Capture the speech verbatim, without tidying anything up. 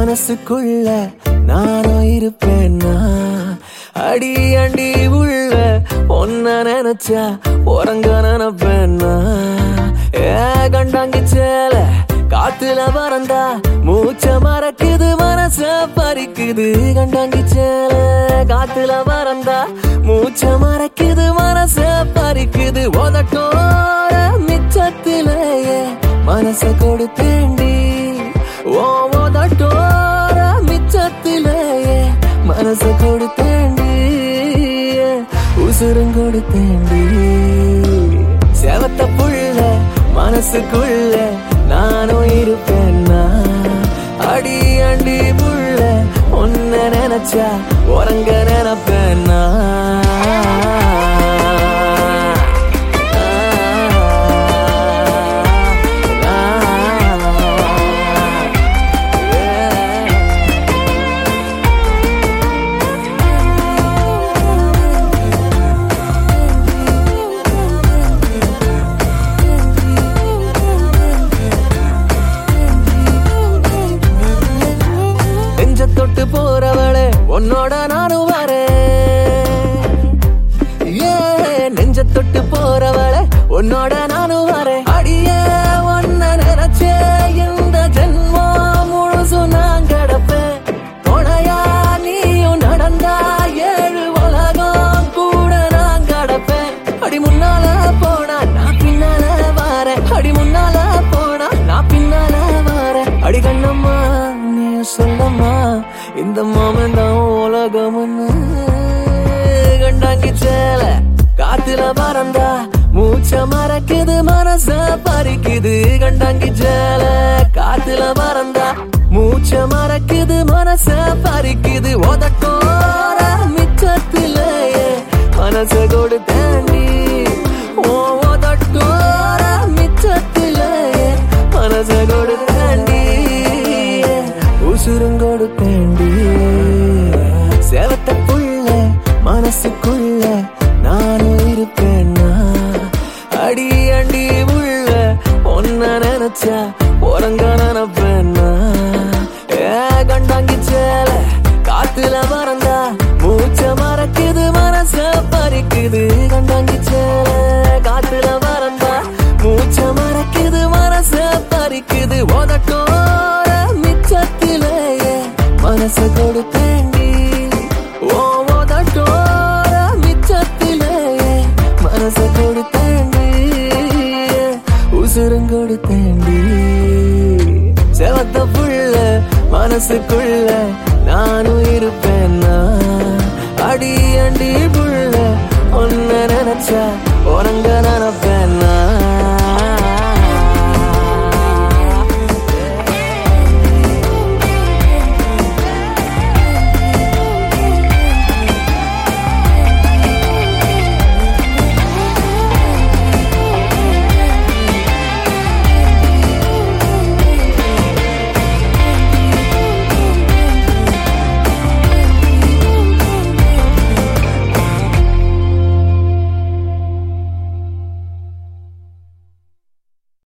மனசுக்குள்ள நானும் இருப்பேன்னா அடி அண்டி உள்ள ஒன்ன நினைச்சா உறங்க நினைப்பேன்னா ஏ கண்டாங்கி சேல காத்துல பறந்தா மூச்ச மறக்குது மனச பறிக்குது கண்டாங்கி சேல காத்துல பறந்தா மூச்ச மறக்குது மனச பறிக்குது உதட்டோர மிச்சத்திலேயே மனச கொடுத்தேண்டி ஓ உதட்டோர மிச்சத்திலேயே மனச கொடுத்தேண்டி உசுரும் கொடுத்தேண்டி செவத்த புள்ள மனசுக்குள்ள நானும் இருப்பேன்னா அடி அண்டி புள்ள ஒன்ன நினைச்சா உறங்க நினைப்பேன்னா தொட்டு போறவளே உன்னோட நானும் வரேன் ஏ நெஞ்ச தொட்டு போறவளே உன்னோட நானும் வரேன் அடியே ஒன்ன நினைச்சே இந்த ஜென்மம் முழுசு நான் கிடப்பேன் துணையா நீயும் நடந்தா ஏழு உலகம் கூட நான் கிடப்பேன் அடி முன்னால போனா நான் பின்னால வரேன் அடி முன்னால போனா நான் பின்னால வரேன் அடி கண்ணம்மா நீ சொல்லம்மா இந்த மாமன் தான் உலகம்னு கண்டாங்கி சேல காத்துல பறந்தா மூச்ச மறக்குது மனச பறிக்குது கண்டாங்கி சேல காத்துல பறந்தா மூச்ச மறக்குது மனச பறிக்குது உதட்டோர மிச்சத்திலேயே மனச கொடுத்தேண்டி ஓ உதட்டோர மிச்சத்திலேயே மனச கொடுத்தேண்டி உசுரும் கொடுத்தேண்டி செவத்த புள்ள மனசுக்குள்ள நானும் இருப்பேன்னா அடி அண்டி உள்ள ஒன்ன நினைச்சா உறங்க நினைப்பேன்னா ஏ கண்டாங்கி சேல காத்துல பறந்தா மூச்ச மறக்குது மனச பறிக்குது கண்டாங்கி சேல காத்துல பறந்தா மூச்ச மறக்குது மனச பறிக்குது உதட்டோர மிச்சத்திலேயே மனச கொடுத்தேண்டி ஓ உதட்டோர மிச்சத்திலேயே மனச கொடுத்தேண்டி உசுரும் கொடுத்தேண்டி செவத்த புள்ள மனசுக்குள்ள நானும் இருப்பேன்னா அடி அண்டி புள்ள ஒன்ன நினைச்சா உறங்க நினைப்பேன்